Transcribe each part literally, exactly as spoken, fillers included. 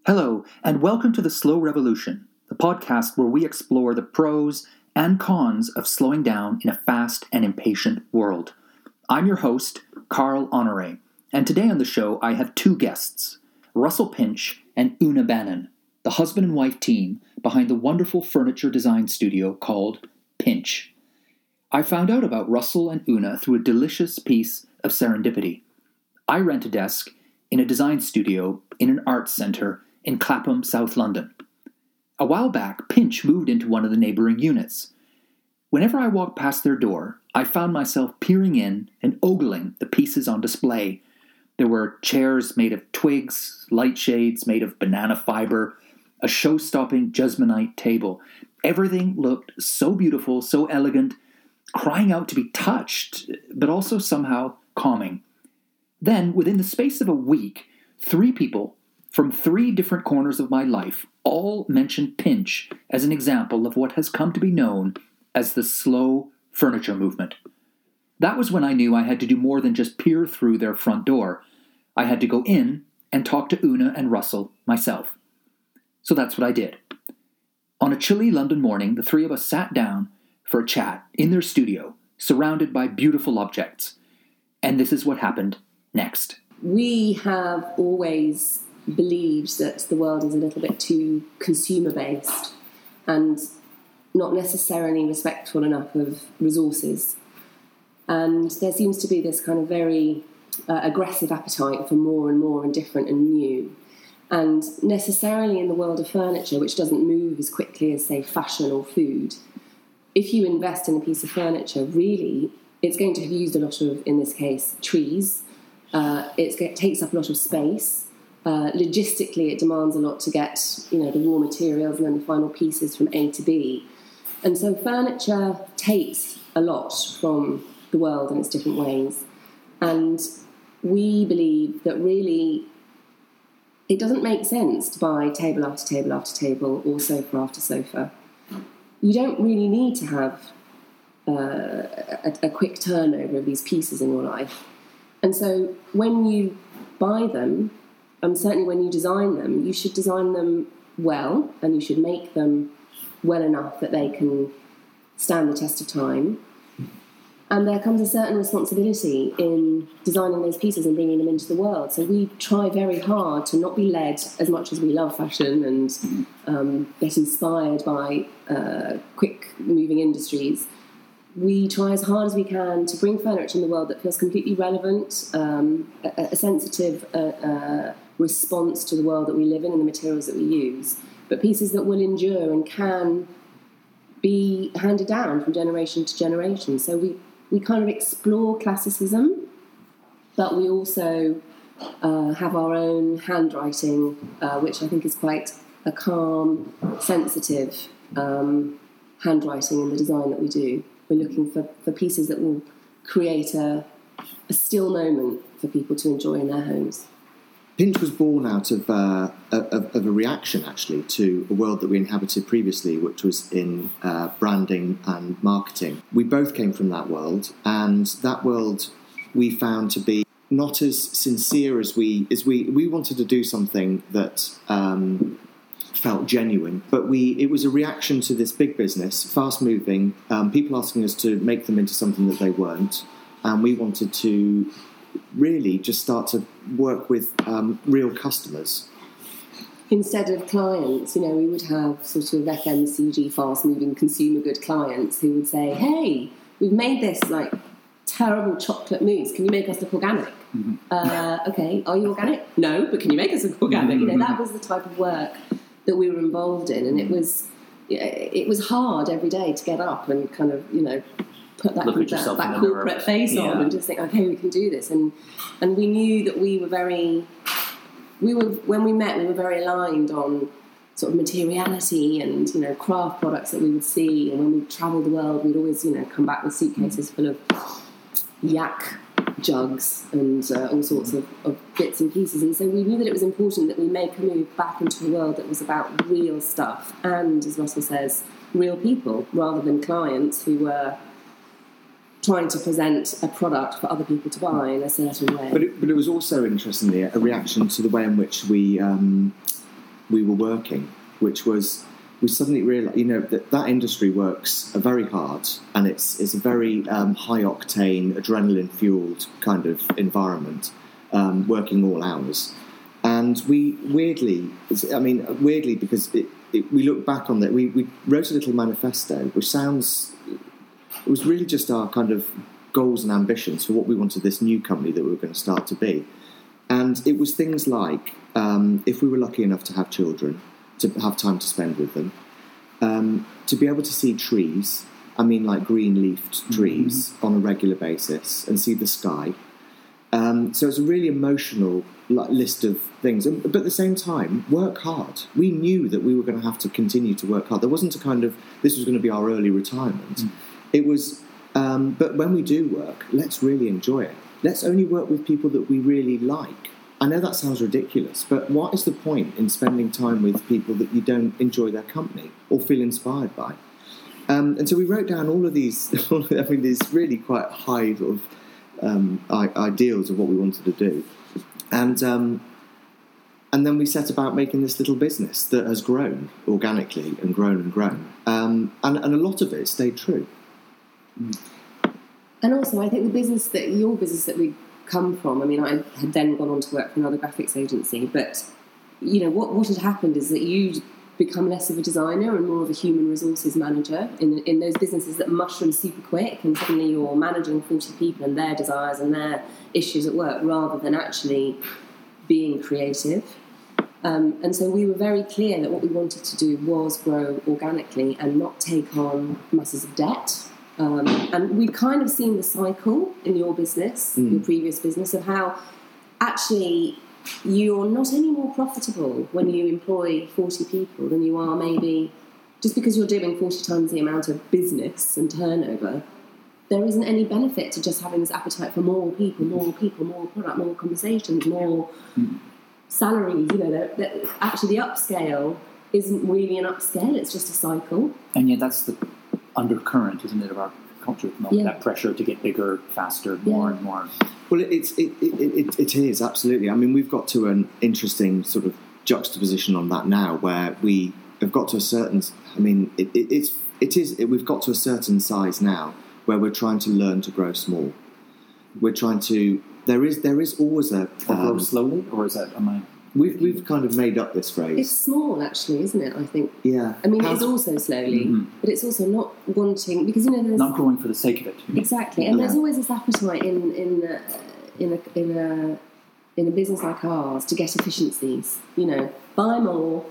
Hello, and welcome to The Slow Revolution, the podcast where we explore the pros and cons of slowing down in a fast and impatient world. I'm your host, Carl Honore, and today on the show I have two guests, Russell Pinch and Una Bannon, the husband and wife team behind the wonderful furniture design studio called Pinch. I found out about Russell and Una through a delicious piece of serendipity. I rent a desk in a design studio in an arts centre in Clapham, South London. A while back, Pinch moved into one of the neighbouring units. Whenever I walked past their door, I found myself peering in and ogling the pieces on display. There were chairs made of twigs, light shades made of banana fibre, a show-stopping jasminite table. Everything looked so beautiful, so elegant, crying out to be touched, but also somehow calming. Then, within the space of a week, three people from three different corners of my life all mentioned Pinch as an example of what has come to be known as the slow furniture movement. That was when I knew I had to do more than just peer through their front door. I had to go in and talk to Una and Russell myself. So that's what I did. On a chilly London morning, the three of us sat down for a chat in their studio, surrounded by beautiful objects. And this is what happened next. We have always believed that the world is a little bit too consumer-based and not necessarily respectful enough of resources. And there seems to be this kind of very uh, aggressive appetite for more and more and different and new. And necessarily in the world of furniture, which doesn't move as quickly as, say, fashion or food, if you invest in a piece of furniture, really, it's going to have used a lot of, in this case, trees. Uh, it's, it takes up a lot of space. Uh, logistically, it demands a lot to get, you know, the raw materials and then the final pieces from A to B. And so furniture takes a lot from the world in its different ways. And we believe that really it doesn't make sense to buy table after table after table or sofa after sofa. You don't really need to have uh, a, a quick turnover of these pieces in your life. And so when you buy them, Um, certainly when you design them, you should design them well, and you should make them well enough that they can stand the test of time. And there comes a certain responsibility in designing those pieces and bringing them into the world. So we try very hard to not be led, as much as we love fashion and um, get inspired by uh, quick-moving industries. We try as hard as we can to bring furniture in the world that feels completely relevant, um, a, a sensitive uh, uh, response to the world that we live in and the materials that we use, but pieces that will endure and can be handed down from generation to generation. So we, we kind of explore classicism, but we also uh, have our own handwriting, uh, which I think is quite a calm, sensitive um, handwriting in the design that we do. We're looking for, for pieces that will create a, a still moment for people to enjoy in their homes. Pinch was born out of, uh, of, of a reaction, actually, to a world that we inhabited previously, which was in uh, branding and marketing. We both came from that world, and that world we found to be not as sincere as we... as we, we wanted to do something that... Um, felt genuine, but we it was a reaction to this big business, fast moving, um, people asking us to make them into something that they weren't, and we wanted to really just start to work with um, real customers. Instead of clients, you know, we would have sort of F M C G, fast moving consumer good clients who would say, hey, we've made this like terrible chocolate mousse, can you make us look organic? Mm-hmm. Uh, okay, are you organic? No, but can you make us look organic? Mm-hmm. You know, that was the type of work that we were involved in, and it was it was hard every day to get up and kind of, you know, put that, that, that corporate face yeah. on and just think, okay, we can do this. And and we knew that we were very we were when we met we were very aligned on sort of materiality and, you know, craft products that we would see. And when we travelled the world, we'd always, you know, come back with suitcases full of yak jugs and uh, all sorts of, of bits and pieces. And so we knew that it was important that we make a move back into a world that was about real stuff and, as Russell says, real people, rather than clients who were trying to present a product for other people to buy in a certain way. But it, but it was also, interestingly, a reaction to the way in which we um, we were working, which was we suddenly realised, you know, that that industry works very hard, and it's it's a very um, high octane, adrenaline fueled kind of environment, um, working all hours. And we weirdly, I mean, weirdly because it, it, we look back on that, we, we wrote a little manifesto, which sounds, it was really just our kind of goals and ambitions for what we wanted this new company that we were going to start to be. And it was things like, um, if we were lucky enough to have children, to have time to spend with them, um, to be able to see trees, I mean like green-leafed trees mm-hmm. on a regular basis, and see the sky. Um, so it's a really emotional like, list of things. But at the same time, work hard. We knew that we were going to have to continue to work hard. There wasn't a kind of, this was going to be our early retirement. Mm. It was, um, but when we do work, let's really enjoy it. Let's only work with people that we really like. I know that sounds ridiculous, but what is the point in spending time with people that you don't enjoy their company or feel inspired by? Um, and so we wrote down all of these, I mean, these really quite high sort of um, ideals of what we wanted to do. And um, and then we set about making this little business that has grown organically and grown and grown. Um, and, and a lot of it stayed true. Mm. And also, I think the business that, your business that we come from, I mean, I had then gone on to work for another graphics agency, but, you know, what, what had happened is that you'd become less of a designer and more of a human resources manager in, in those businesses that mushroom super quick, and suddenly you're managing forty people and their desires and their issues at work rather than actually being creative. Um, and so we were very clear that what we wanted to do was grow organically and not take on masses of debt. Um, and we'd kind of seen the cycle in your business, mm. your previous business, of how actually you're not any more profitable when you employ forty people than you are maybe just because you're doing forty times the amount of business and turnover. There isn't any benefit to just having this appetite for more people, more people, more product, more conversations, more mm. salaries. You know, they're, they're, actually the upscale isn't really an upscale, it's just a cycle. And yet that's the undercurrent, isn't it, of our culture at the moment, yeah. that pressure to get bigger, faster, more yeah. and more. Well, it's, it, it, it, it is, absolutely. I mean, we've got to an interesting sort of juxtaposition on that now, where we have got to a certain, I mean, it, it, it's, it is, it, we've got to a certain size now where we're trying to learn to grow small. We're trying to, there is there is always a... Or um, grow slowly, or is that, am I... We've we've kind of made up this phrase. It's small, actually, isn't it? I think. Yeah. I mean, How it's also slowly, mm-hmm. but it's also not wanting, because you know there's not growing for the sake of it. Exactly, and yeah. there's always this appetite in in uh, in a in a in a business like ours to get efficiencies. You know, buy more,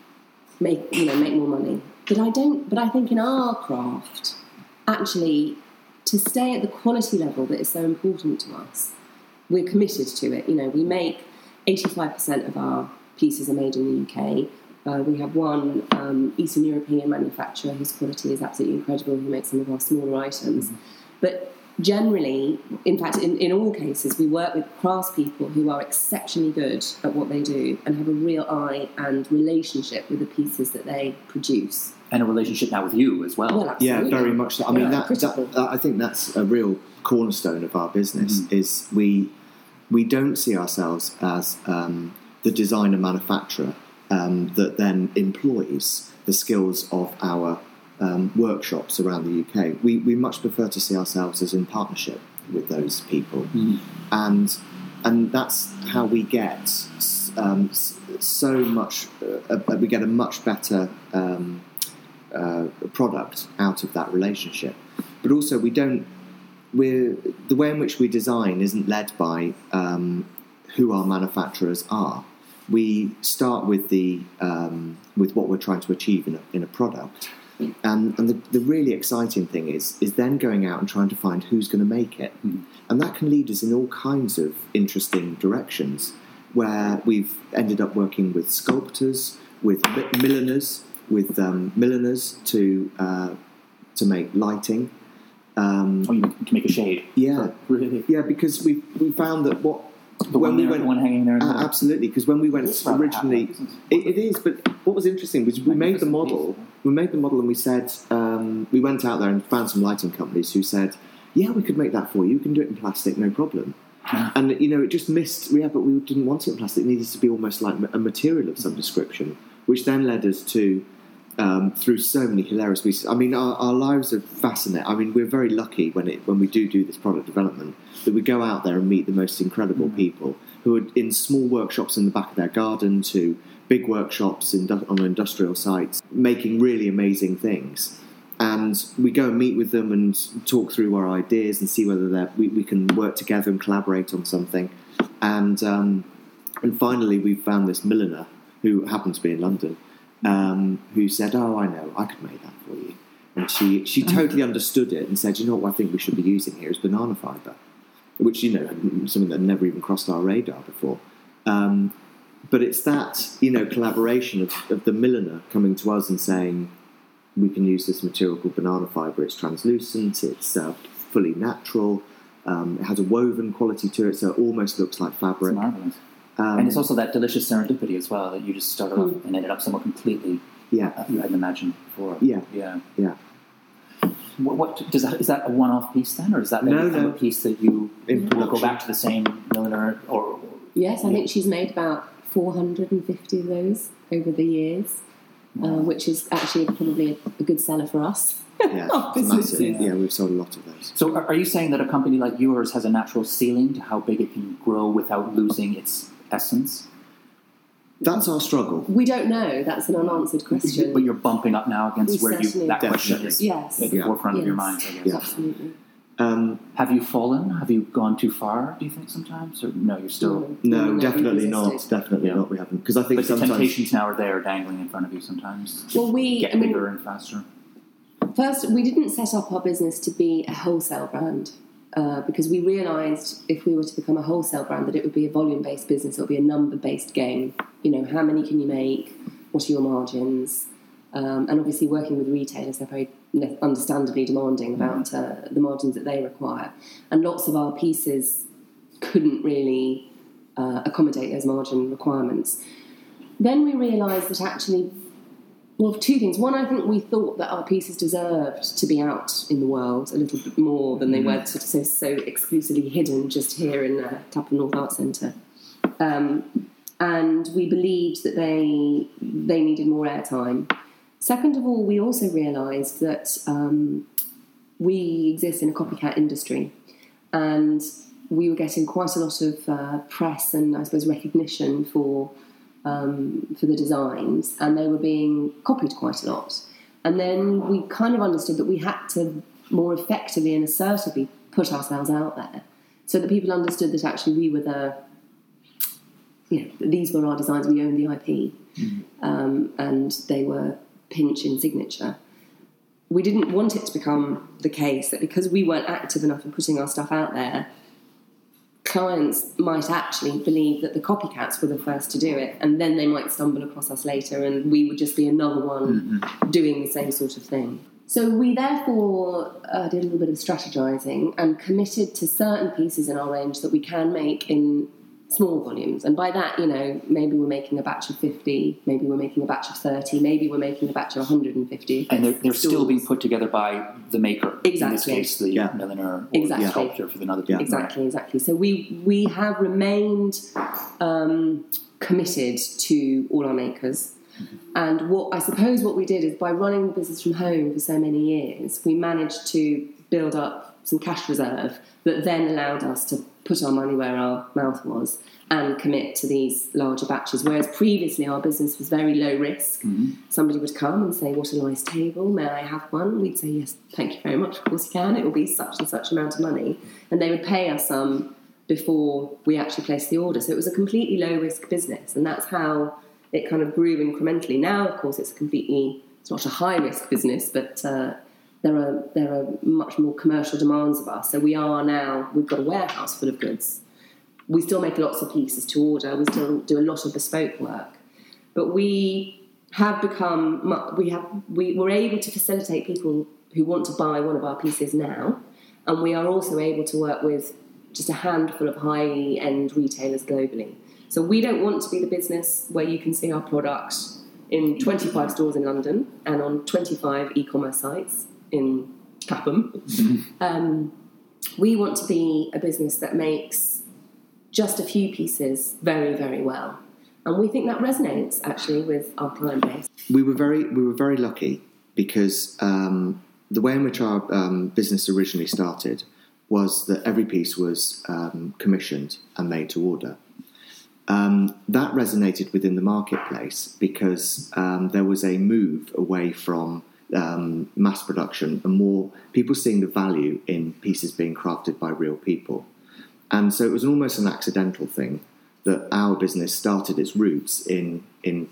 make you know make more money. But I don't. But I think in our craft, actually, to stay at the quality level that is so important to us, we're committed to it. You know, we make. eighty-five percent of our pieces are made in the U K. Uh, we have one um, Eastern European manufacturer whose quality is absolutely incredible, who makes some of our smaller items. Mm-hmm. But generally, in fact, in, in all cases, we work with craftspeople who are exceptionally good at what they do and have a real eye and relationship with the pieces that they produce. And a relationship now with you as well. well yeah, very much so. I mean, yeah, that, that, that, I think that's a real cornerstone of our business, mm-hmm. is we... We don't see ourselves as um, the designer manufacturer um, that then employs the skills of our um, workshops around the U K. We, we much prefer to see ourselves as in partnership with those people. Mm. And and that's how we get um, so much, uh, we get a much better um, uh, product out of that relationship. But also we don't, We're, the way in which we design isn't led by um, who our manufacturers are. We start with the um, with what we're trying to achieve in a, in a product, and, and the, the really exciting thing is is then going out and trying to find who's going to make it, mm. and that can lead us in all kinds of interesting directions. Where we've ended up working with sculptors, with milliners, with um, milliners to uh, to make lighting. Um, oh, you can make a shade. Yeah, really. Yeah, because we we found that what the when one we there, went one hanging there. Uh, absolutely, because when we went originally, it, it is. But what was interesting was we made the model. We made the model, and we said um, we went out there and found some lighting companies who said, "Yeah, we could make that for you. You can do it in plastic, no problem." And, you know, it just missed, yeah, but we didn't want it in plastic. It needed to be almost like a material of some description, which then led us to, um, through so many hilarious pieces. I mean, our, our lives are fascinating. I mean, we're very lucky when it when we do do this product development, that we go out there and meet the most incredible mm-hmm. people who are in small workshops in the back of their garden to big workshops in, on industrial sites, making really amazing things. And we go and meet with them and talk through our ideas and see whether they're, we, we can work together and collaborate on something. And um, and finally, we found this milliner who happened to be in London, um, who said, "Oh, I know, I could make that for you." And she she totally understood it and said, "You know what I think we should be using here is banana fibre," which, you know, something that never even crossed our radar before. Um, but it's that, you know, collaboration of, of the milliner coming to us and saying, we can use this material called banana fibre. It's translucent. It's uh, fully natural. Um, it has a woven quality to it, so it almost looks like fabric. It's marvellous. Um, and it's also that delicious serendipity as well, that you just started off and ended up somewhere completely yeah. uh, you hadn't imagined before. Yeah, yeah, yeah. What, what does that, is that a one-off piece then, or is that no, no. a piece that you In will go back to the same milliner? Or, or yes, I yeah. think she's made about four hundred fifty of those over the years. Uh, which is actually probably a, a good seller for us. Yeah, massive. Yeah. yeah, we've sold a lot of those. So are, are you saying that a company like yours has a natural ceiling to how big it can grow without losing its essence? That's our struggle. We don't know. That's an unanswered question. But you're bumping up now against we where you that question is yes. at the yeah. forefront yes. of your mind, I guess. Yeah. Absolutely. Um, have you fallen? Have you gone too far, do you think, sometimes? Or no, you're still... No, no definitely not. Definitely yeah. not. We haven't. Because I think but sometimes... the temptations now are there dangling in front of you sometimes. Well, we... Get I mean, bigger and faster. First, we didn't set up our business to be a wholesale brand uh, because we realised if we were to become a wholesale brand that it would be a volume-based business. It would be a number-based game. You know, how many can you make? What are your margins? Um, and obviously working with retailers, they're very understandably demanding about uh, the margins that they require. And lots of our pieces couldn't really uh, accommodate those margin requirements. Then we realised that actually, well, two things. One, I think we thought that our pieces deserved to be out in the world a little bit more than they were sort of so, so exclusively hidden just here in uh, Clapham North Arts Centre. Um, and we believed that they they needed more airtime. Second of all, we also realised that um, we exist in a copycat industry, and we were getting quite a lot of uh, press and, I suppose, recognition for um, for the designs, and they were being copied quite a lot. And then we kind of understood that we had to more effectively and assertively put ourselves out there, so that people understood that actually we were the, you know, these were our designs. We owned the I P, mm-hmm. um, and they were pinch in signature. We didn't want it to become the case that because we weren't active enough in putting our stuff out there, clients might actually believe that the copycats were the first to do it, and then they might stumble across us later and we would just be another one mm-hmm. doing the same sort of thing. So we therefore uh, did a little bit of strategizing and committed to certain pieces in our range that we can make in small volumes. And by that, you know, maybe we're making a batch of fifty, maybe we're making a batch of thirty, maybe we're making a batch of one hundred fifty. And they're, they're still being put together by the maker. Exactly. In this case, the yeah. milliner or exactly. the sculptor for another yeah. Exactly, exactly. So we, we have remained um, committed to all our makers. Mm-hmm. And what I suppose what we did is by running the business from home for so many years, we managed to build up some cash reserve that then allowed us to put our money where our mouth was and commit to these larger batches. Whereas previously our business was very low risk. Mm-hmm. Somebody would come and say, what a nice table, may I have one? We'd say, yes, thank you very much, of course you can. It will be such and such amount of money. And they would pay us some before we actually placed the order. So it was a completely low risk business, and that's how it kind of grew incrementally. Now, of course, it's completely, it's not a high risk business, but uh, there are there are much more commercial demands of us. So we are now, we've got a warehouse full of goods. We still make lots of pieces to order. We still do a lot of bespoke work. But we have become, we have, we, we're able to facilitate people who want to buy one of our pieces now. And we are also able to work with just a handful of high-end retailers globally. So we don't want to be the business where you can see our product in twenty-five stores in London and on twenty-five e-commerce sites in Clapham. Mm-hmm. Um, we want to be a business that makes just a few pieces very, very well. And we think that resonates, actually, with our client base. We were very, we were very lucky because um, the way in which our um, business originally started was that every piece was um, commissioned and made to order. Um, that resonated within the marketplace because um, there was a move away from um, mass production and more people seeing the value in pieces being crafted by real people. And so it was almost an accidental thing that our business started its roots in in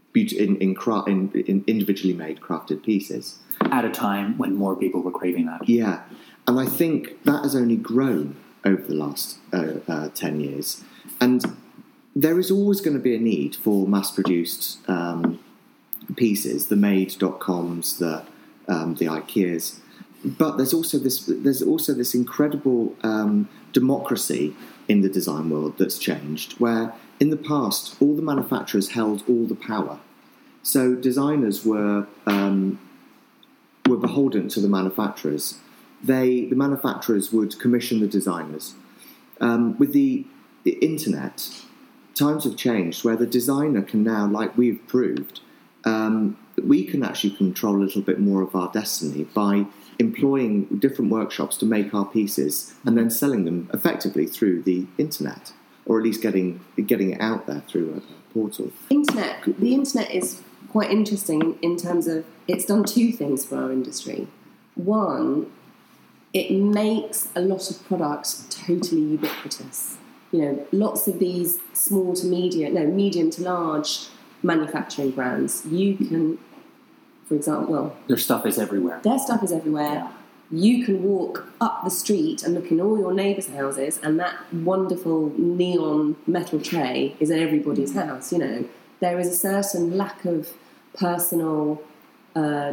in in, cra- in, in individually made crafted pieces. At a time when more people were craving that. Yeah, and I think that has only grown over the last uh, uh, ten years. And there is always going to be a need for mass-produced um, pieces, the made dot coms, the um, the IKEAs. But there's also this there's also this incredible um, democracy in the design world that's changed, where in the past all the manufacturers held all the power. So designers were um, were beholden to the manufacturers. They the manufacturers would commission the designers. Um, with the, the internet, times have changed where the designer can now, like we've proved, um, we can actually control a little bit more of our destiny by employing different workshops to make our pieces and then selling them effectively through the internet, or at least getting getting it out there through a portal. Internet, the internet is quite interesting in terms of it's done two things for our industry. One, it makes a lot of products totally ubiquitous. You know, lots of these small to medium, no, medium to large manufacturing brands, you can, for example, well, their stuff is everywhere. Their stuff is everywhere. Yeah. You can walk up the street and look in all your neighbours' houses, and that wonderful neon metal tray is in everybody's house. You know, there is a certain lack of personal, uh,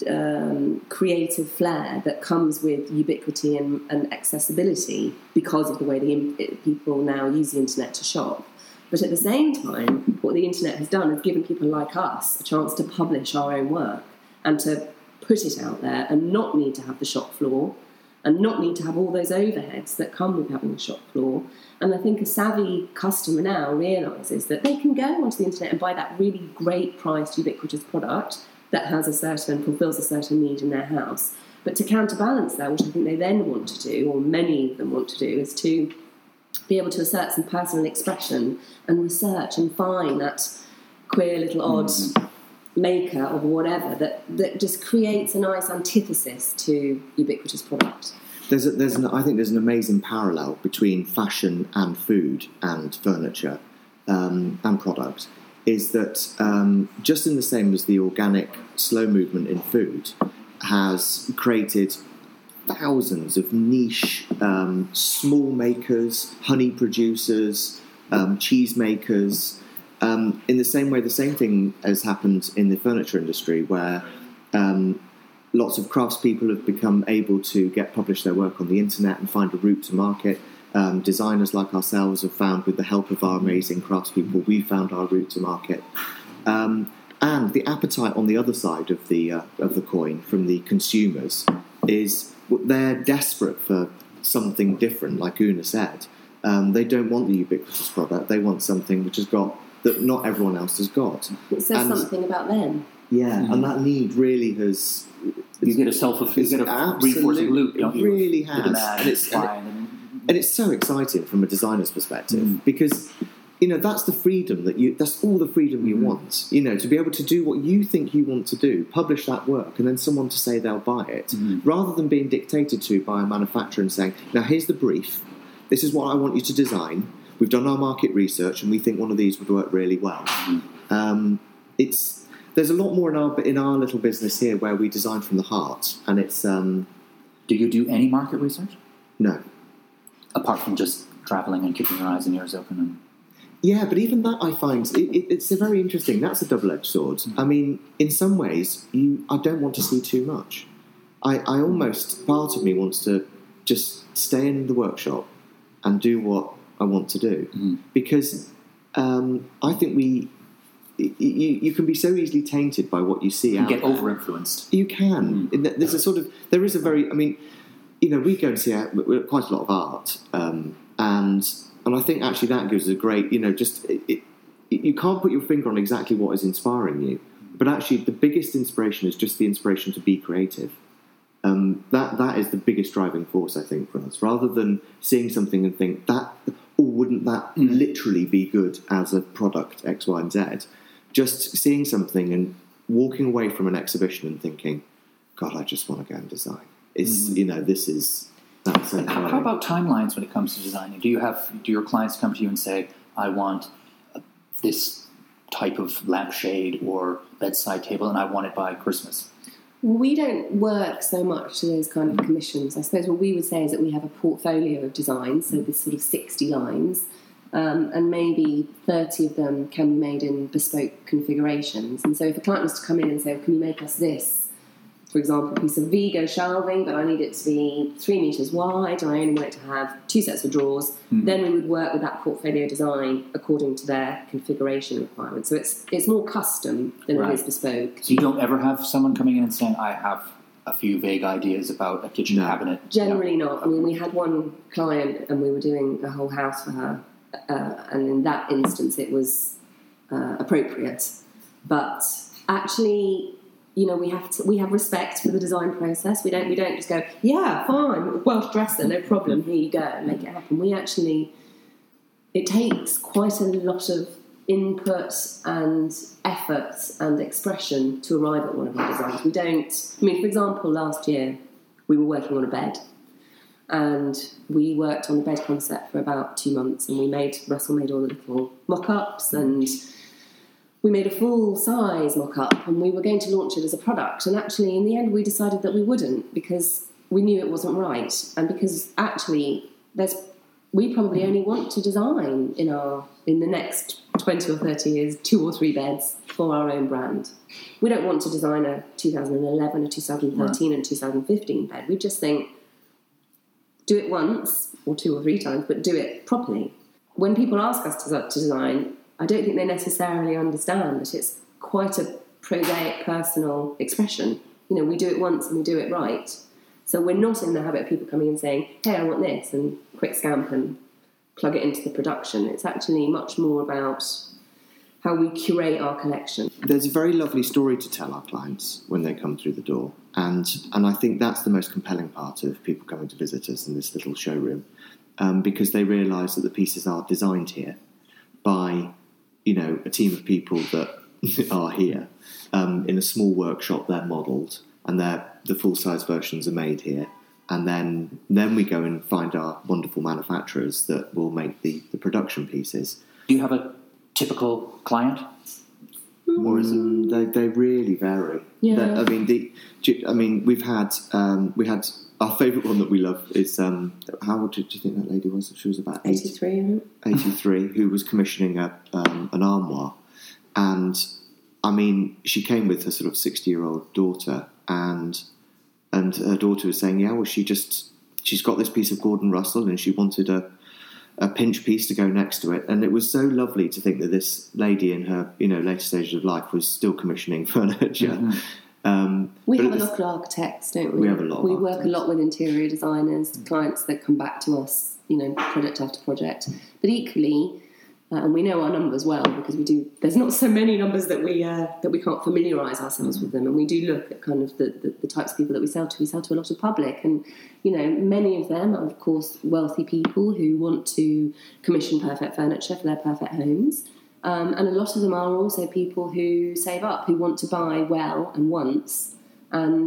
um, creative flair that comes with ubiquity and, and accessibility because of the way the people now use the internet to shop. But at the same time, what the internet has done is given people like us a chance to publish our own work and to put it out there and not need to have the shop floor and not need to have all those overheads that come with having a shop floor. And I think a savvy customer now realises that they can go onto the internet and buy that really great priced, ubiquitous product that has a certain, fulfills a certain need in their house. But to counterbalance that, what I think they then want to do, or many of them want to do, is to be able to assert some personal expression and research and find that queer little odd mm. maker or whatever that, that just creates a nice antithesis to ubiquitous product. There's, a, there's an, I think there's an amazing parallel between fashion and food and furniture um, and product, is that um, just in the same as the organic slow movement in food has created thousands of niche um, small makers, honey producers, um, cheese makers. Um, in the same way, the same thing has happened in the furniture industry, where um, lots of craftspeople have become able to get publish their work on the internet and find a route to market. Um, designers like ourselves have found, with the help of our amazing craftspeople, we found our route to market. Um, and the appetite on the other side of the uh, of the coin from the consumers is they're desperate for something different, like Una said. Um, they don't want the ubiquitous product. They want something which has got that not everyone else has got. It says and, something about them. Yeah, mm-hmm. and that need really has. You get a self you get a reinforcing loop, don't you? It really has, and it's and, it, and it's so exciting from a designer's perspective mm-hmm. because you know that's the freedom that you. That's all the freedom you mm-hmm. want. You know, to be able to do what you think you want to do, publish that work, and then someone to say they'll buy it, mm-hmm. rather than being dictated to by a manufacturer and saying, "Now here's the brief. This is what I want you to design. We've done our market research, and we think one of these would work really well." Mm-hmm. Um, it's there's a lot more in our in our little business here where we design from the heart, and it's. Um, do you do any market research? No, apart from just travelling and keeping your eyes and ears open. And... Yeah, but even that I find it, it, it's a very interesting. That's a double-edged sword. Mm-hmm. I mean, in some ways, you I don't want to see too much. I, I almost part of me wants to just stay in the workshop and do what I want to do, mm-hmm. because um, I think we you, you can be so easily tainted by what you see. You out get there. over-influenced. You can. Mm-hmm. There's a sort of there is a very. I mean, you know, we go and see quite a lot of art, um, and and I think actually that gives a great, you know, just it, it, you can't put your finger on exactly what is inspiring you, but actually the biggest inspiration is just the inspiration to be creative. Um, that that is the biggest driving force, I think, for us. Rather than seeing something and think that, or wouldn't that mm. literally be good as a product X, Y, and Z? Just seeing something and walking away from an exhibition and thinking, God, I just want to go and design. It's mm. you know, this is. That's so how, how about timelines when it comes to designing? Do you have do your clients come to you and say, I want this type of lampshade or bedside table, and I want it by Christmas? We don't work so much to those kind of commissions. I suppose what we would say is that we have a portfolio of designs, so there's sort of sixty lines, um, and maybe thirty of them can be made in bespoke configurations. And so if a client was to come in and say, well, can you make us this, for example, a piece of Vigo shelving, but I need it to be three metres wide and I only want it to have two sets of drawers, mm. then we would work with that portfolio design according to their configuration requirements. So it's it's more custom than right. it is bespoke. So you don't ever have someone coming in and saying, I have a few vague ideas about a kitchen no. cabinet? Generally no. not. I mean, we had one client and we were doing a whole house for her, uh, and in that instance it was uh, appropriate. But actually, you know, we have to, we have respect for the design process. We don't we don't just go, yeah, fine, Welsh dresser, no problem, here you go, make it happen. We actually, it takes quite a lot of input and effort and expression to arrive at one of our designs. We don't, I mean, for example, last year we were working on a bed, and we worked on the bed concept for about two months, and we made, Russell made all the little mock-ups, and we made a full-size mock-up, and we were going to launch it as a product. And actually, in the end, we decided that we wouldn't, because we knew it wasn't right. And because actually, there's we probably only want to design in our in the next twenty or thirty years two or three beds for our own brand. We don't want to design a two thousand eleven, a two thousand thirteen, right. and two thousand fifteen bed. We just think, do it once or two or three times, but do it properly. When people ask us to, to design, I don't think they necessarily understand that it's quite a prosaic, personal expression. You know, we do it once and we do it right. So we're not in the habit of people coming and saying, hey, I want this, and quick scamp and plug it into the production. It's actually much more about how we curate our collection. There's a very lovely story to tell our clients when they come through the door. And and I think that's the most compelling part of people coming to visit us in this little showroom, um, because they realise that the pieces are designed here by, you know, a team of people that are here. Um, in a small workshop, they're modelled, and they're, the full-size versions are made here. And then then we go and find our wonderful manufacturers that will make the, the production pieces. Do you have a typical client? Or is it? They they really vary. Yeah. They're, I mean the I mean we've had um, we had our favourite one that we love is um, how old did you think that lady was? She was about eighty-three. I think. eighty-three, who was commissioning a um, an armoire, and I mean she came with her sort of sixty-year-old daughter, and and her daughter was saying, yeah, well she just she's got this piece of Gordon Russell and she wanted a. a pinch piece to go next to it, and it was so lovely to think that this lady in her, you know, later stages of life was still commissioning furniture. Mm-hmm. Um, we have a lot of architects, don't we? We have a lot. We of work a lot with interior designers, mm-hmm. clients that come back to us, you know, project after project. But equally, uh, and we know our numbers well because we do. There's not so many numbers that we uh, that we can't familiarise ourselves with them, and we do look at kind of the, the, the types of people that we sell to. We sell to a lot of public, and you know, many of them are, of course, wealthy people who want to commission perfect furniture for their perfect homes. Um, and a lot of them are also people who save up, who want to buy well and once, and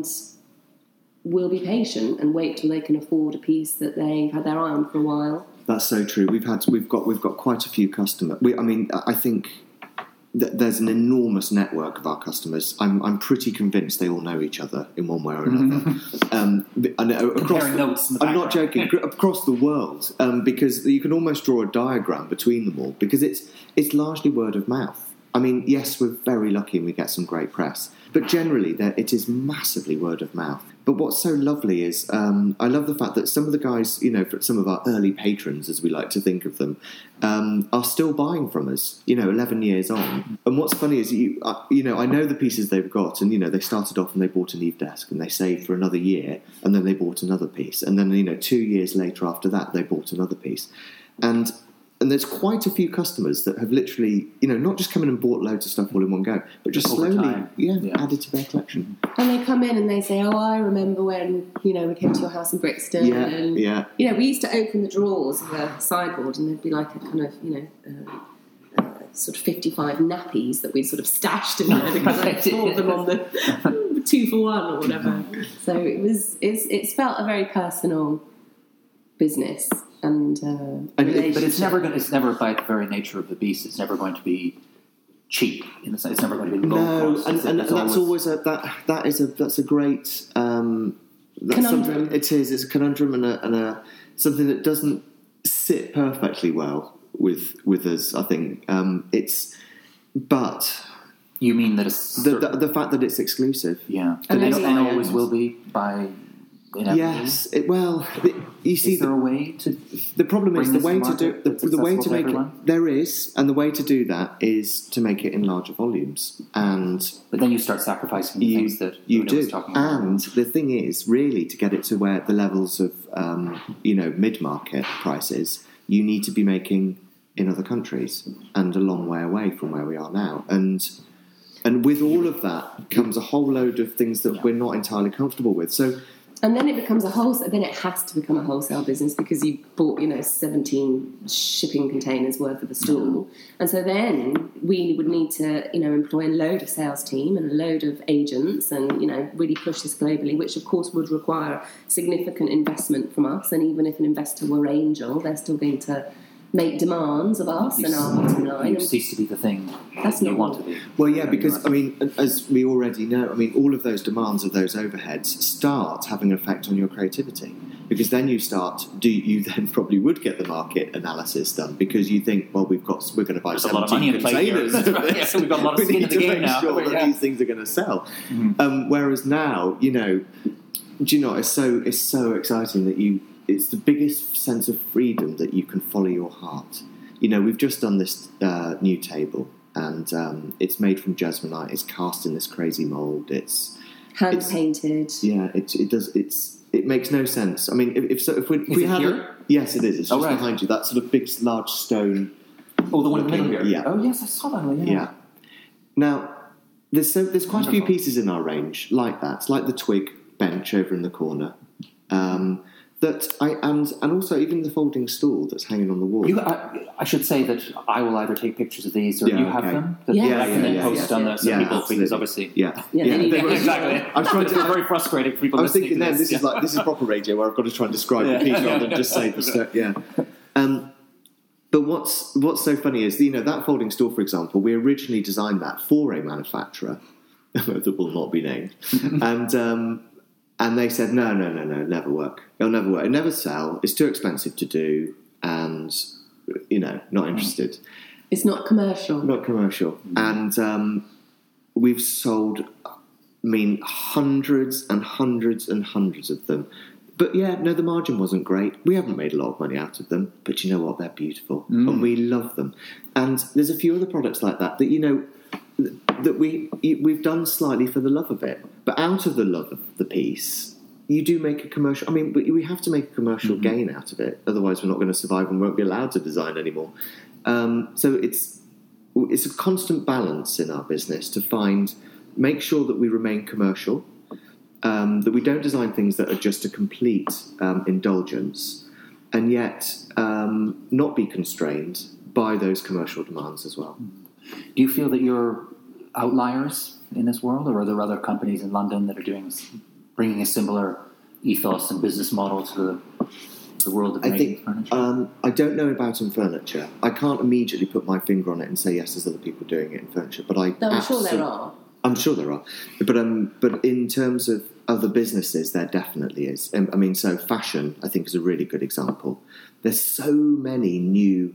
will be patient and wait till they can afford a piece that they've had their eye on for a while. That's so true. We've had, we've got, we've got quite a few customers. We, I mean, I think there's an enormous network of our customers. I'm I'm pretty convinced they all know each other in one way or another. um, and across the, notes in the I'm not joking. Across the world, um, because you can almost draw a diagram between them all, because it's it's largely word of mouth. I mean, yes, we're very lucky and we get some great press, but generally it is massively word of mouth. But what's so lovely is um, I love the fact that some of the guys, you know, some of our early patrons, as we like to think of them, um, are still buying from us, you know, eleven years on. And what's funny is, you, uh, you know, I know the pieces they've got, and, you know, they started off and they bought an Eve desk and they saved for another year, and then they bought another piece. And then, you know, two years later after that, they bought another piece. And and there's quite a few customers that have literally, you know, not just come in and bought loads of stuff all in one go, but just Over slowly, time. yeah, Yeah. added to their collection. And they come in and they say, oh, I remember when, you know, we came to your house in Brixton. Yeah, and, yeah. You know, we used to open the drawers of a sideboard and there'd be like a kind of, you know, uh, uh, sort of fifty-five nappies that we'd sort of stashed in there because I bought them on the two for one or whatever. So it was, it's, it's felt a very personal business. And, uh, And it- But it's relationship. never going. It's never by the very nature of the beast. It's never going to be cheap. In the sense, it's never going to be low No, cost. and, It's- and it's that's always a that that is a that's a great um, that's Conundrum. something- It is. It's a conundrum and a, and a something that doesn't sit perfectly well with with us. I think um, it's, but You mean that it's the, the the fact that it's exclusive. yeah, And and, only and high always end. will be by. Inevitably. Yes. It, well, it, you see, Is there the, a way to? the problem is bring the this way to to do market the, that's the way to accessible to make it. everyone? There is, and the way to do that is to make it in larger volumes and. But then you start sacrificing the You, things that you Una do, was talking about. and the thing is, really, to get it to where the levels of um, you know mid-market prices, you need to be making in other countries and a long way away from where we are now. And and with all of that comes a whole load of things that Yeah. we're not entirely comfortable with. So And then it becomes a wholesale. Then it has to become a wholesale business because you bought, you know, seventeen shipping containers worth of a stool, and so then we would need to, you know, employ a load of sales team and a load of agents, and you know, really push this globally, which of course would require significant investment from us. And even if an investor were angel, they're still going to make demands of us You and our bottom line. You cease to be the thing That's you not want what- to be. Well, yeah, because, I mean, as we already know, I mean, all of those demands of those overheads start having an effect on your creativity. Because then you start, do you then probably would get the market analysis done because you think, well, we've got, we're going to buy There's a lot of money seventeen in play here. containers. That's of right. this. Yeah, we've got a lot of We skin in need the to game make now. sure that Yeah. these things are going to sell. Mhm. Um, whereas now, you know, do you know, it's so, it's so exciting that you, it's the biggest sense of freedom that you can follow your heart. You know, we've just done this uh, new table, and um, it's made from jasmonite. It's cast in this crazy mould. It's Hand it's- painted. yeah. It it does. It's it makes no sense. I mean, if, if so, if we, if Is we it had here? a, yes, it is. It's Oh, just right. behind you. That sort of big, large stone. Oh, the one in the middle here? Yeah. Oh, yes, I saw that one. Yeah. Yeah. Now, there's so there's quite a few Wonderful. pieces in our range like that. It's like the twig bench over in the corner. Um, that I and and also even the folding stool that's hanging on the wall. You, I, I should say that I will either take pictures of these or Yeah, you have okay. them. That Yeah, I yeah, can then yeah, post yes, on yes. the so Yeah, people, absolutely. because obviously. yeah, Yeah, they need They- Yeah. exactly. I was trying to- It's very frustrating for people I was listening thinking to then this. this is yeah. like this is proper radio where I've got to try and describe Yeah. the piece rather than just say the stuff. Yeah. Um, but what's what's so funny is, you know, that folding stool, for example, we originally designed that for a manufacturer that will not be named, and um, and they said no, no, no, no, never work. It'll never work. It'll never sell. It's too expensive to do, and you know, not interested. It's not commercial. Not commercial. And um, we've sold, I mean, hundreds and hundreds and hundreds of them. But yeah, no, the margin wasn't great. We haven't made a lot of money out of them, but you know what? They're beautiful, Mm. and we love them. And there's a few other products like that that you know that we we've done slightly for the love of it, but out of the love of the piece, you do make a commercial. I mean, we we have to make a commercial Mm-hmm. gain out of it, otherwise we're not going to survive and won't be allowed to design anymore. Um, so it's it's a constant balance in our business to find, make sure that we remain commercial. Um, that we don't design things that are just a complete um, indulgence, and yet um, not be constrained by those commercial demands as well. Do you feel that you're outliers in this world, or are there other companies in London that are doing, bringing a similar ethos and business model to the, the world of I making think furniture? um, I don't know about in furniture. I can't immediately put my finger on it and say yes, there's other people doing it in furniture, but I Though I'm sure there absolute- are. I'm sure there are, but um, but in terms of other businesses, there definitely is. Um, I mean, so fashion, I think, is a really good example. There's so many new,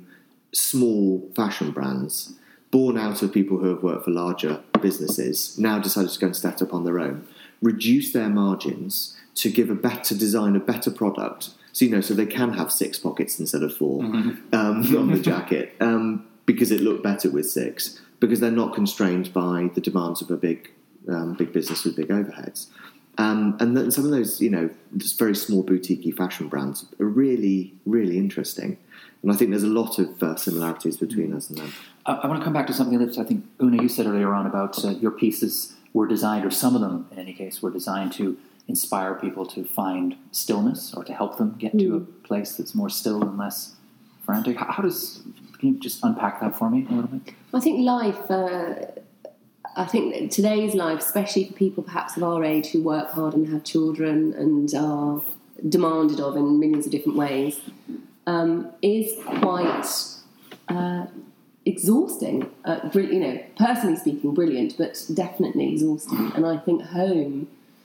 small fashion brands born out of people who have worked for larger businesses, now decided to go and start up on their own, reduce their margins to give a better design, a better product. So you know, so they can have six pockets instead of four Mm-hmm. um, on the jacket um, because it looked better with six. Because they're not constrained by the demands of a big, um, big business with big overheads, um, and then some of those, you know, just very small boutique fashion brands are really, really interesting. And I think there's a lot of uh, similarities between us and them. I, I want to come back to something that I think, Una, you said earlier on about uh, your pieces were designed, or some of them in any case, were designed to inspire people to find stillness or to help them get mm. to a place that's more still and less frantic. How, how does, can you just unpack that for me a little bit? I think life, uh, I think today's life, especially for people perhaps of our age who work hard and have children and are demanded of in millions of different ways, um, is quite uh, exhausting. Uh, you know, personally speaking, brilliant, but definitely exhausting. And I think home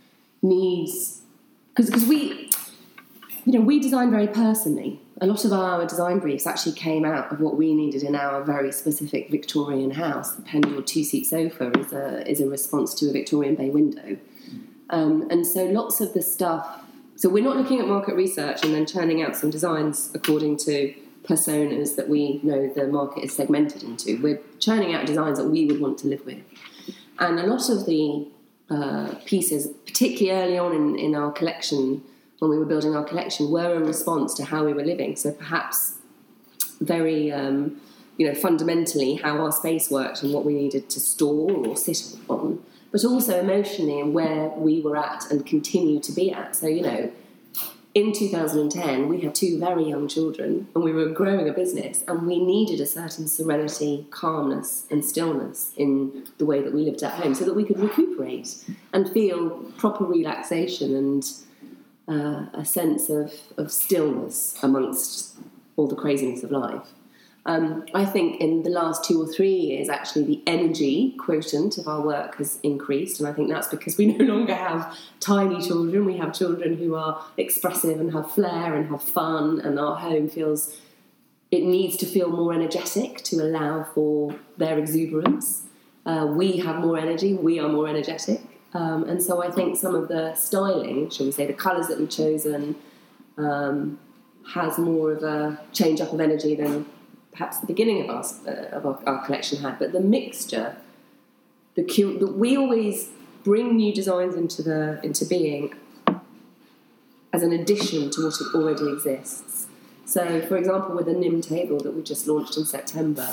needs, because because we, you know, we design very personally. A lot of our design briefs actually came out of what we needed in our very specific Victorian house. The Pendle two-seat sofa is a is a response to a Victorian bay window, um, and so lots of the stuff. So we're not looking at market research and then churning out some designs according to personas that we know the market is segmented into. We're churning out designs that we would want to live with, and a lot of the Uh, pieces, particularly early on in, in our collection, when we were building our collection, were a response to how we were living. So perhaps very, um, you know, fundamentally how our space worked and what we needed to store or sit on, but also emotionally and where we were at and continue to be at. So, you know, in two thousand ten, we had two very young children and we were growing a business, and we needed a certain serenity, calmness and stillness in the way that we lived at home so that we could recuperate and feel proper relaxation and uh, a sense of, of stillness amongst all the craziness of life. Um, I think in the last two or three years, actually, the energy quotient of our work has increased, and I think that's because we no longer have tiny children. We have children who are expressive and have flair and have fun, and our home feels, it needs to feel more energetic to allow for their exuberance. Uh, we have more energy, we are more energetic, um, and so I think some of the styling, shall we say, the colours that we've chosen, um, has more of a change up of energy than perhaps the beginning of our, uh, of our, our collection had, but the mixture, the, cu- the we always bring new designs into the into being as an addition to what it already exists. So, for example, with the Nim table that we just launched in September,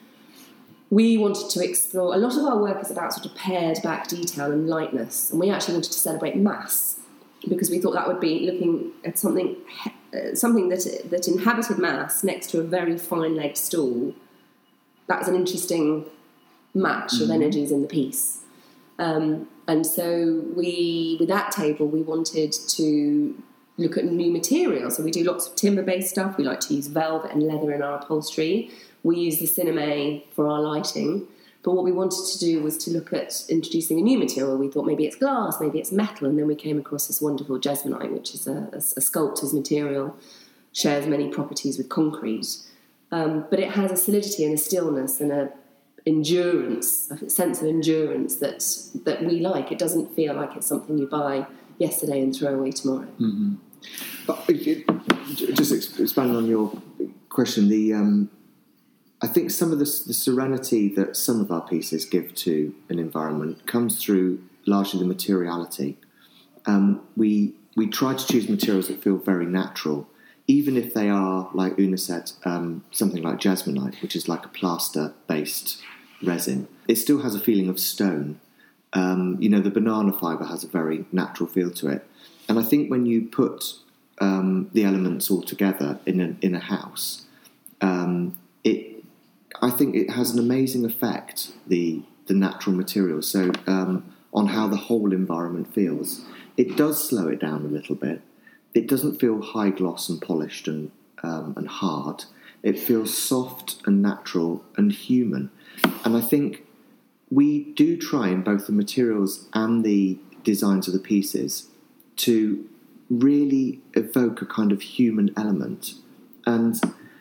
we wanted to explore, a lot of our work is about sort of pared back detail and lightness, and we actually wanted to celebrate mass, because we thought that would be looking at something uh, something that that inhabited mass next to a very fine-legged stool. That's an interesting match mm-hmm. of energies in the piece. Um, and so we, with that table, we wanted to look at new materials. So we do lots of timber-based stuff. We like to use velvet and leather in our upholstery. We use the Cinema for our lighting. But what we wanted to do was to look at introducing a new material. We thought maybe it's glass, maybe it's metal, and then we came across this wonderful Jesmonite, which is a, a, a sculptor's material, shares many properties with concrete. Um, but it has a solidity and a stillness and a endurance, a sense of endurance that that we like. It doesn't feel like it's something you buy yesterday and throw away tomorrow. Mm-hmm. But it, just expanding on your question, the um, I think some of the, the serenity that some of our pieces give to an environment comes through largely the materiality. Um, we we try to choose materials that feel very natural, even if they are, like Una said, um, something like Jesmonite, which is like a plaster-based resin. It still has a feeling of stone. Um, you know, the banana fibre has a very natural feel to it. And I think when you put um, the elements all together in a, in a house, um, it, I think it has an amazing effect, the the natural materials, so um, on how the whole environment feels. It does slow it down a little bit. It doesn't feel high gloss and polished and um, and hard. It feels soft and natural and human. And I think we do try in both the materials and the designs of the pieces to really evoke a kind of human element. And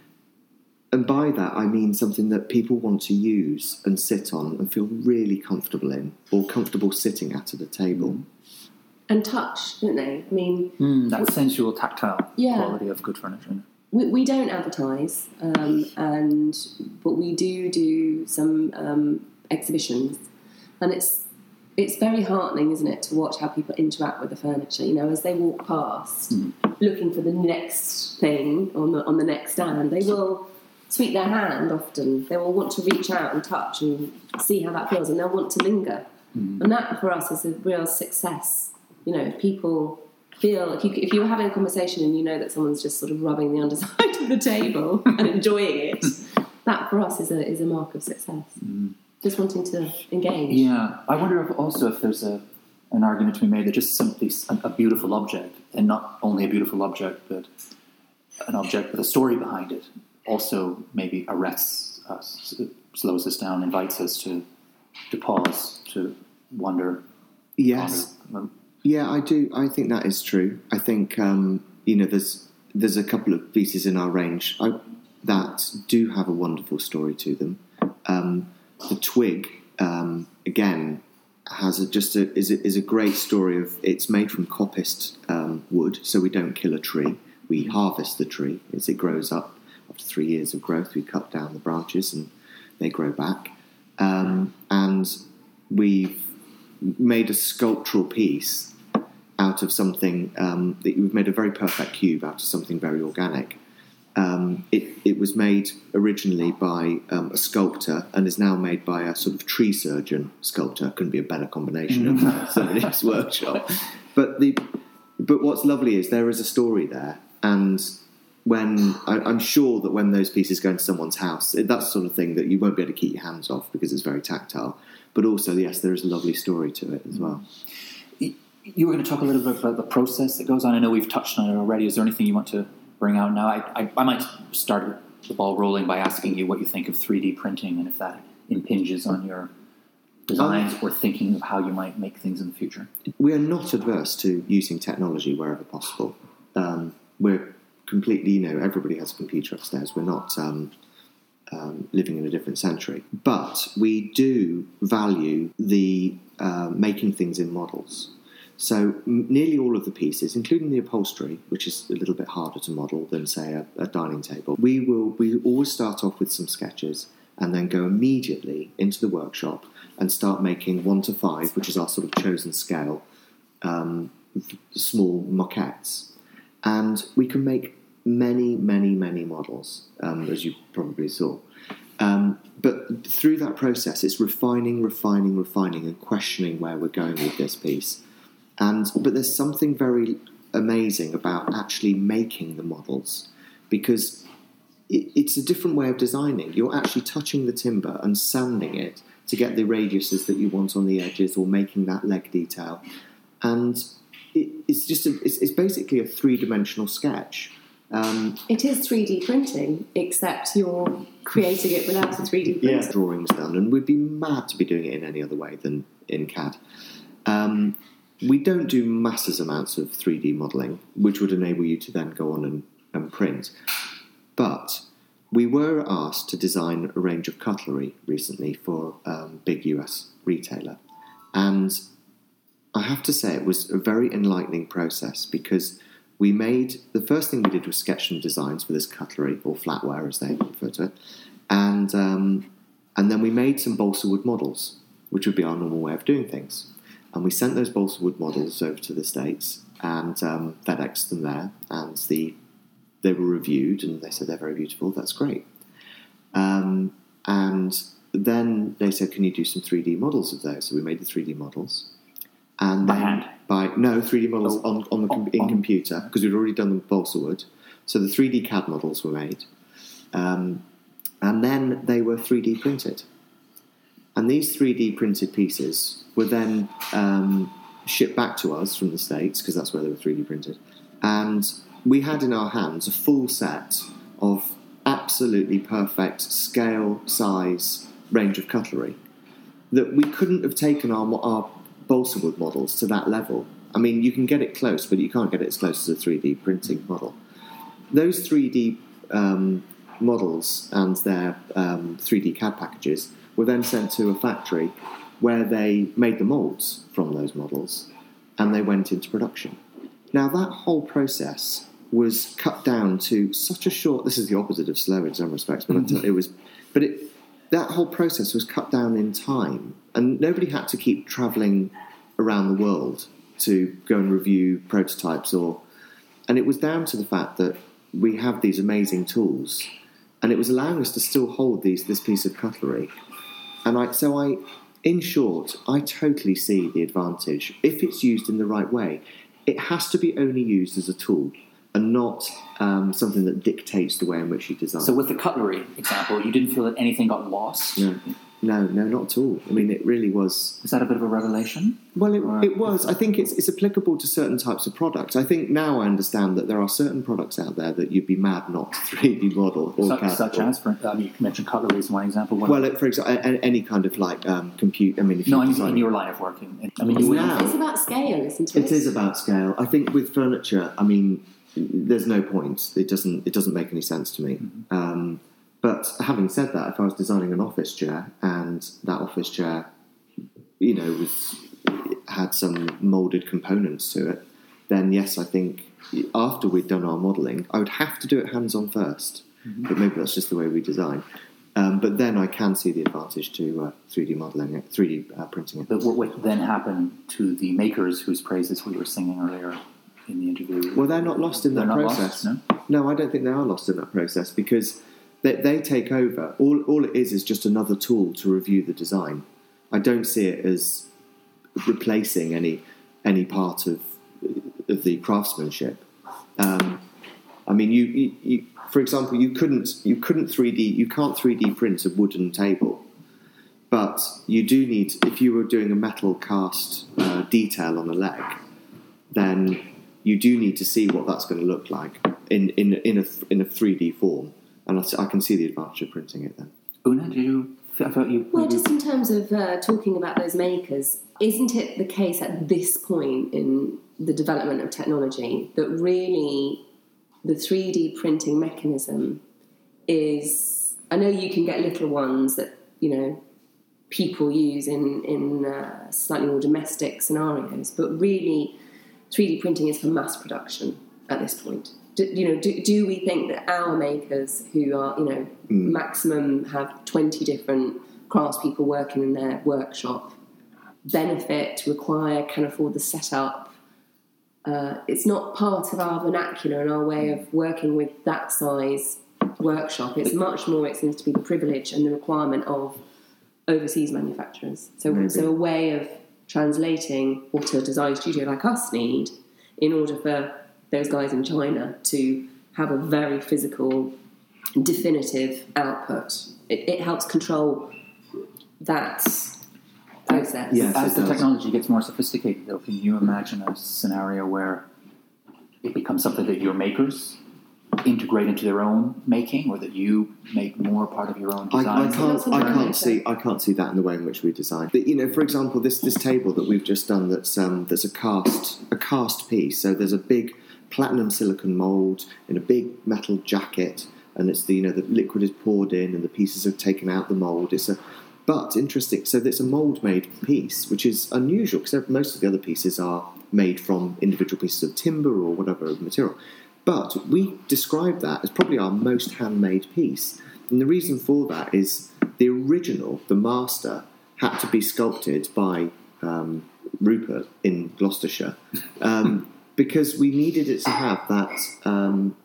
and by that I mean something that people want to use and sit on and feel really comfortable in, or comfortable sitting at at a table. And touch, don't they? I mean... Mm, that we, sensual, tactile yeah. quality of good furniture. We, we don't advertise, um, and but we do do some um, exhibitions. And it's it's very heartening, isn't it, to watch how people interact with the furniture. You know, as they walk past, mm. looking for the next thing on the on the next stand. They will sweep their hand often. They will want to reach out and touch and see how that feels, and they'll want to linger. Mm. And that for us is a real success. You know, if people feel if you if you're having a conversation and you know that someone's just sort of rubbing the underside of the table and enjoying it, that for us is a is a mark of success. Mm. Just wanting to engage. Yeah, I wonder if also if there's a an argument to be made that just simply a, a beautiful object, and not only a beautiful object, but an object with a story behind it, also maybe arrests us, slows us down, invites us to to pause, to wonder. Yes. Wonder. Yeah, I do. I think that is true. I think um, you know, there's there's a couple of pieces in our range I, that do have a wonderful story to them. Um, the twig, um, again, has a, just a is a, is a great story of it's made from coppiced um, wood, so we don't kill a tree. We harvest the tree as it grows up. After three years of growth, we cut down the branches and they grow back. Um, and we've made a sculptural piece out of something um, that we've made a very perfect cube out of something very organic. Um, it, it was made originally by um, a sculptor and is now made by a sort of tree surgeon sculptor. Couldn't be a better combination of somebody's workshop. But the but what's lovely is there is a story there, and when I, I'm sure that when those pieces go into someone's house, that's the sort of thing that you won't be able to keep your hands off because it's very tactile. But also, yes, there is a lovely story to it as well. You were going to talk a little bit about the process that goes on. I know we've touched on it already. Is there anything you want to bring out now? I, I, I might start the ball rolling by asking you what you think of three D printing and if that impinges on your designs um, or thinking of how you might make things in the future. We are not adverse to using technology wherever possible. Um, we're completely, you know, everybody has a computer upstairs. We're not um, um, living in a different century. But we do value the uh, making things in models. So m- nearly all of the pieces, including the upholstery, which is a little bit harder to model than, say, a, a dining table, we will we always start off with some sketches and then go immediately into the workshop and start making one to five, which is our sort of chosen scale, um, small maquettes. And we can make many, many, many models, um, as you probably saw. Um, but through that process, it's refining, refining, refining, and questioning where we're going with this piece. And but there's something very amazing about actually making the models, because it, it's a different way of designing. You're actually touching the timber and sanding it to get the radiuses that you want on the edges, or making that leg detail. And it, it's just a, it's, it's basically a three-dimensional sketch. Um, it is three D printing, except you're creating it without a three D printer. Yeah, drawings done, and we'd be mad to be doing it in any other way than in C A D. Um, we don't do massive amounts of three D modelling, which would enable you to then go on and, and print. But we were asked to design a range of cutlery recently for a um, big U S retailer. And I have to say it was a very enlightening process, because we made, the first thing we did was sketch some designs for this cutlery, or flatware as they refer to it, and um, and then we made some balsa wood models, which would be our normal way of doing things. And we sent those balsa wood models over to the States and um, FedExed them there, and the they were reviewed, and they said they're very beautiful, that's great. Um, and then they said, can you do some three D models of those? So we made the three D models. And by then, hand? By, no, three D models oh, on, on the com- in on. computer, because we'd already done them with balsa wood. So the three D C A D models were made. Um, and then they were three D printed. And these three D printed pieces were then um, shipped back to us from the States, because that's where they were three D printed. And we had in our hands a full set of absolutely perfect scale, size, range of cutlery that we couldn't have taken our, our balsa wood models to that level. I mean, you can get it close, but you can't get it as close as a three D printing model. Those three D um, models and their um, three D C A D packages were then sent to a factory where they made the moulds from those models, and they went into production. Now, that whole process was cut down to such a short... This is the opposite of slow in some respects, but mm-hmm. it was... But it, that whole process was cut down in time, and nobody had to keep travelling around the world to go and review prototypes or and it was down to the fact that we have these amazing tools, and it was allowing us to still hold these this piece of cutlery. And I, so I, in short, I totally see the advantage if it's used in the right way. It has to be only used as a tool and not um, something that dictates the way in which you design. So with the cutlery example, you didn't feel that anything got lost? No, no, no, not at all. I mean, it really was... Was that a bit of a revelation? Well, it, it was. I think it's, it's applicable to certain types of products. I think now I understand that there are certain products out there that you'd be mad not to three D model. Or such, such as, for, um, you mentioned cutlery as one example. What well, it, for example, any kind of like um, compute... I mean, if no, you I mean, design, in your line of working. I mean, It's you now- It's about scale, isn't it? It is about scale. I think with furniture, I mean, there's no point. It doesn't. It doesn't make any sense to me. Mm-hmm. Um, but having said that, if I was designing an office chair and that office chair, you know, was had some moulded components to it, then yes, I think after we'd done our modelling, I would have to do it hands-on first. Mm-hmm. But maybe that's just the way we design. Um, but then I can see the advantage to uh, three D modelling it, three D uh, printing it. But what would then happen to the makers whose praises we were singing earlier in the interview? Well, they're not lost in They're that not process. lost, no? No, I don't think they are lost in that process because they, they take over. All, all it is is just another tool to review the design. I don't see it as replacing any any part of of the craftsmanship. Um, I mean, you, you, you, for example, you couldn't you couldn't three D you can't three D print a wooden table, but you do need, if you were doing a metal cast uh, detail on a leg, then you do need to see what that's going to look like in in in a in a three D form, and I, I can see the advantage of printing it then. Una, do you? I thought you. Well, just in terms of uh, talking about those makers, isn't it the case at this point in the development of technology that really the three D printing mechanism is... I know you can get little ones that, you know, people use in, in uh, slightly more domestic scenarios, but really three D printing is for mass production at this point. Do, you know, do, do we think that our makers, who are, you know, mm. maximum have twenty different craftspeople working in their workshop, benefit, require, can afford the setup? Uh, it's not part of our vernacular and our way of working with that size workshop. It's much more, it seems to be the privilege and the requirement of overseas manufacturers. So, Maybe. so a way of translating what a design studio like us need in order for those guys in China to have a very physical, definitive output. It, it helps control that process. Yes, As the does. technology gets more sophisticated, though, can you imagine a scenario where it becomes something that your makers integrate into their own making, or that you make more part of your own I, design? I can't. I can't see. I can't see that in the way in which we design. But, you know, for example, this this table that we've just done. That's um, there's a cast a cast piece. So there's a big platinum silicon mould in a big metal jacket, and it's the you know the liquid is poured in and the pieces are taken out the mould. It's a but interesting. So it's a mould made piece, which is unusual because most of the other pieces are made from individual pieces of timber or whatever material. But we describe that as probably our most handmade piece. And the reason for that is the original, the master, had to be sculpted by um, Rupert in Gloucestershire um, because we needed it to have that um,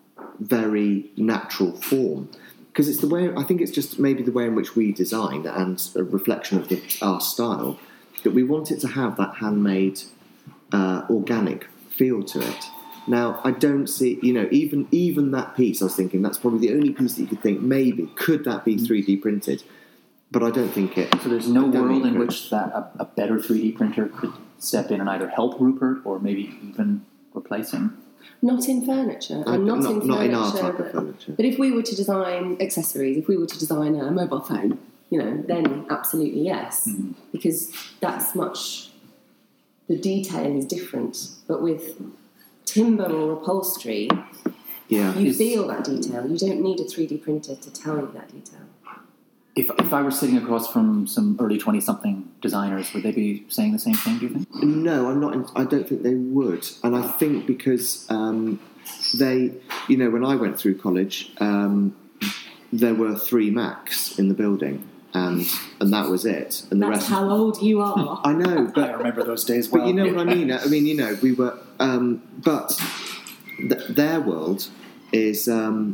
very natural form. Because it's the way, I think it's just maybe the way in which we design and a reflection of the, our style, that we want it to have that handmade, uh, organic feel to it. Now, I don't see, you know, even even that piece, I was thinking that's probably the only piece that you could think, maybe, could that be three D printed? But I don't think it... So there's no world in could. which that a, a better three D printer could step in and either help Rupert or maybe even replace him? Not in furniture, Uh, and not, not- in not furniture. in our type of but, furniture. But if we were to design accessories, if we were to design a mobile phone, you know, then absolutely yes, Mm. because that's much. The detail is different, but with timber or upholstery, Yeah. you Is- feel that detail. You don't need a three D printer to tell you that detail. If if I were sitting across from some early twenty-something designers, would they be saying the same thing, do you think? No, I'm not. In, I don't think they would, and I think because um, they, you know, when I went through college, um, there were three Macs in the building, and and that was it. And the That's rest. how old you are. I know, I but remember those days well. but you know what I mean. I mean, you know, we were, um, but th- their world is um,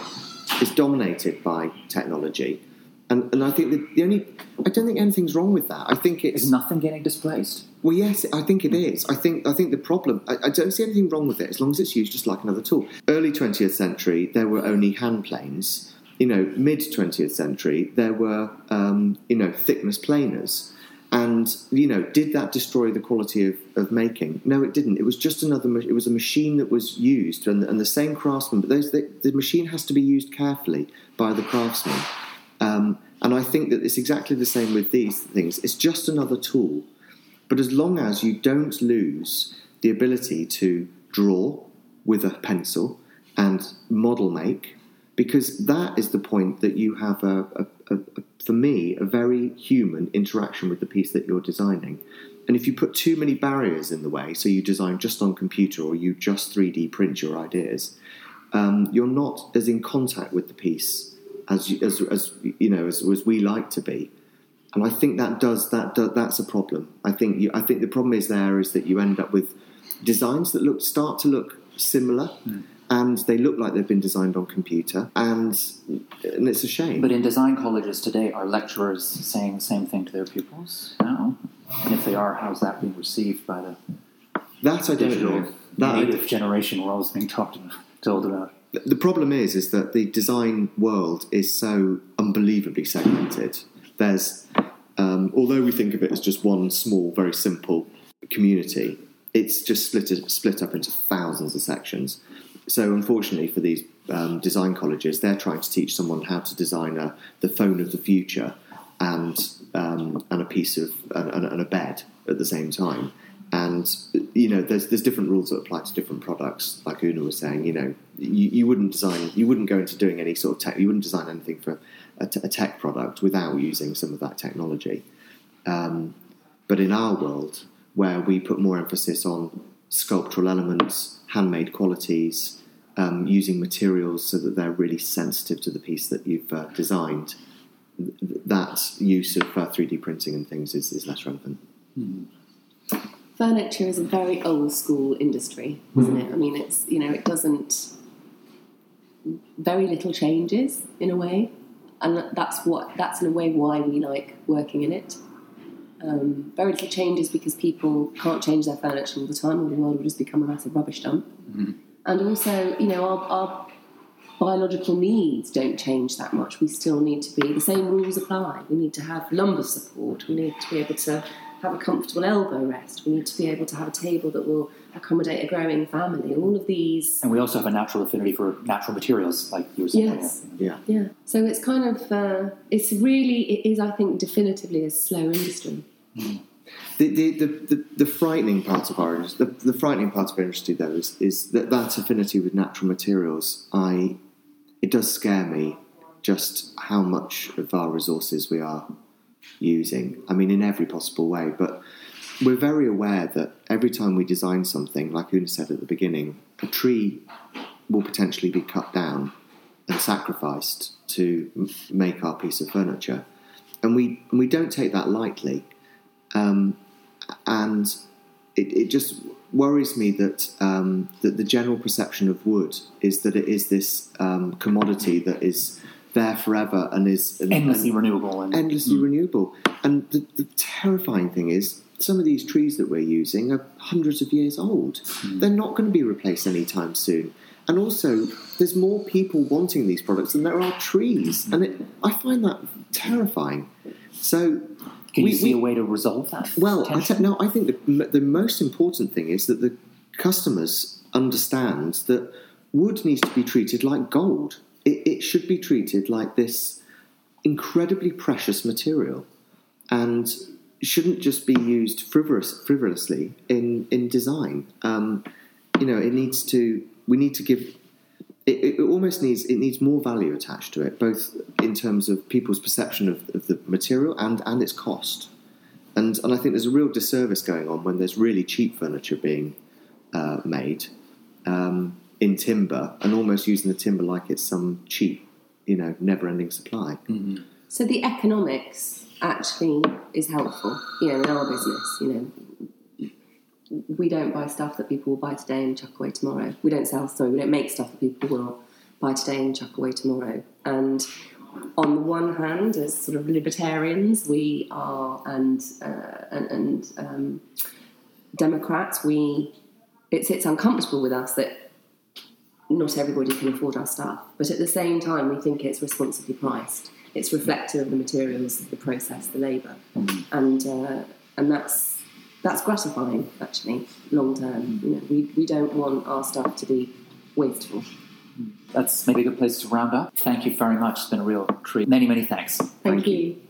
is dominated by technology, and and I think that the only I don't think anything's wrong with that. I think it's Is nothing getting displaced? well, yes, I think it is. I think I think the problem. I, I don't see anything wrong with it as long as it's used just like another tool. Early twentieth century, there were only hand planes. You know, mid twentieth century, there were um, you know thickness planers. And, you know, did that destroy the quality of, of making? No, it didn't. It was just another, it was a machine that was used, and, and the same craftsman, but those, the, the machine has to be used carefully by the craftsman. Um, and I think that it's exactly the same with these things. It's just another tool. But as long as you don't lose the ability to draw with a pencil and model make, because that is the point that you have, a, a, a, a, for me, a very human interaction with the piece that you're designing. And if you put too many barriers in the way, so you design just on computer or you just three D print your ideas, um, you're not as in contact with the piece as you, as, as you know as, as we like to be. And I think that does that. Do, that's a problem. I think you, I think the problem is there is that you end up with designs that look start to look similar. Mm. And they look like they've been designed on computer, and and it's a shame. But in design colleges today, are lecturers saying the same thing to their pupils now? And if they are, how's that being received by the that I don't digital know. That native I, generation we're always being talked about, told about? The problem is, is that the design world is so unbelievably segmented. There's, um, although we think of it as just one small, very simple community, it's just split split up into thousands of sections. So unfortunately for these um, design colleges, they're trying to teach someone how to design a, the phone of the future and um, and a piece of and, and a bed at the same time. And you know, there's there's different rules that apply to different products. Like Una was saying, you know, you, you wouldn't design, you wouldn't go into doing any sort of tech, you wouldn't design anything for a, t- a tech product without using some of that technology. Um, but in our world, where we put more emphasis on sculptural elements, handmade qualities, um, using materials so that they're really sensitive to the piece that you've uh, designed, th- that use of uh, three D printing and things is, is less relevant. Mm. Furniture is a very old school industry, isn't it? I mean, it's, you know, it doesn't, very little changes in a way, and that's what, that's in a way why we like working in it. Um, very little changes because people can't change their furniture all the time, or the world will just become a massive rubbish dump. Mm-hmm. And also, you know, our, our biological needs don't change that much. We still need to be, the same rules apply. We need to have lumbar support. We need to be able to have a comfortable elbow rest. We need to be able to have a table that will accommodate a growing family. All of these. And we also have a natural affinity for natural materials, like you were saying. Yes. Yeah. Yeah. So it's kind of, uh, it's really, it is, I think, definitively a slow industry. Mm. The, the, the, the, the frightening part of our industry, the, the frightening part of our industry, though, is, is that that affinity with natural materials. I, it does scare me just how much of our resources we are using. I mean, in every possible way. But we're very aware that every time we design something, like Una said at the beginning, a tree will potentially be cut down and sacrificed to m- make our piece of furniture, and we and we don't take that lightly. Um, and it, it just worries me that um, that the general perception of wood is that it is this um, commodity that is there forever and is and, endlessly and renewable. And, endlessly mm. renewable. And the, the terrifying thing is, some of these trees that we're using are hundreds of years old. Mm. They're not going to be replaced anytime soon. And also, there's more people wanting these products than there are trees. Mm. And it, I find that terrifying. So, can we, you see we, a way to resolve that? Well, I te- no, I think the, the most important thing is that the customers understand that wood needs to be treated like gold. It, it should be treated like this incredibly precious material, and shouldn't just be used frivolous, frivolously in in design. Um, you know, it needs to. We need to give. It, it almost needs. It needs more value attached to it, both in terms of people's perception of, of the material and and its cost. And and I think there's a real disservice going on when there's really cheap furniture being uh, made um, in timber, and almost using the timber like it's some cheap, you know, never-ending supply. Mm-hmm. So the economics actually is helpful, you know, in our business. You know, we don't buy stuff that people will buy today and chuck away tomorrow. We don't sell, sorry, we don't make stuff that people will buy today and chuck away tomorrow. And on the one hand, as sort of libertarians, we are, and uh, and, and um, Democrats, we it's it's uncomfortable with us that not everybody can afford our stuff. But at the same time, we think it's responsibly priced. It's reflective of the materials, the process, the labour, mm-hmm. and uh, and that's that's gratifying actually long term. You know, we we don't want our stuff to be wasteful. That's maybe a good place to round up. Thank you very much. It's been a real treat. Many, many thanks. Thank, Thank you. you.